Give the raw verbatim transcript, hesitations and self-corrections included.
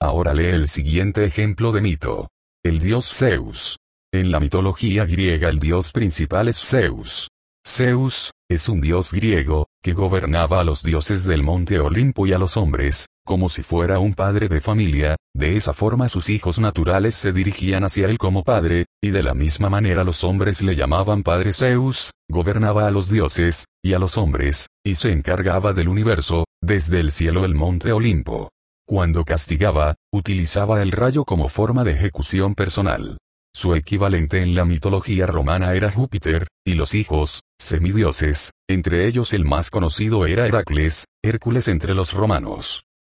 Ahora lee el siguiente ejemplo de mito. El dios Zeus. En la mitología griega el dios principal es Zeus. Zeus, es un dios griego, que gobernaba a los dioses del monte Olimpo y a los hombres, como si fuera un padre de familia. De esa forma sus hijos naturales se dirigían hacia él como padre, y de la misma manera los hombres le llamaban padre. Zeus, gobernaba a los dioses, y a los hombres, y se encargaba del universo, desde el cielo el monte Olimpo. Cuando castigaba, utilizaba el rayo como forma de ejecución personal. Su equivalente en la mitología romana era Júpiter, y los hijos, semidioses, entre ellos el más conocido era Heracles, Hércules entre los romanos.